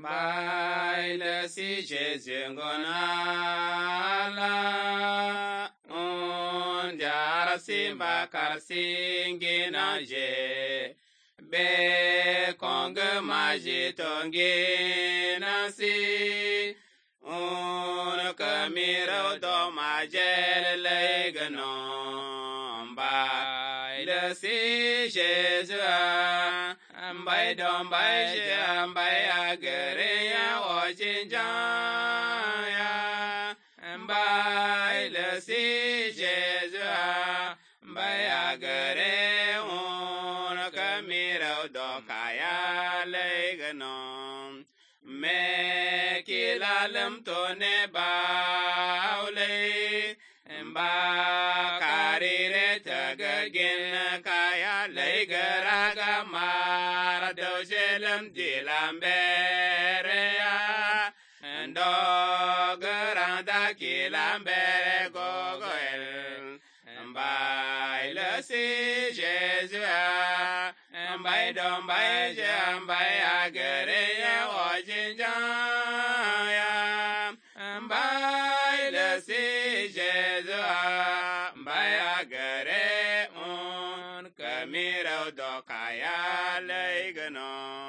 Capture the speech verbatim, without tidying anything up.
Mbai le si Jésus ngonala on jara simba karsingina je be konge maji tongina si on kamiro do majel legnon mbai le si Jésus Mbai dom bai je mbai agere ya ochinja ya mbai le si Jésus mbai agere un kamiro do kaya legnon me kilalem to ne baule mba karire tagagin kaya legaraga mar do selem dilambere ya ndo garanda kilambere gogoel mba le si Jésus mba do mba je mba agere ya ojinja ya mba le si Jésus mba agere un kamiro do kaya legno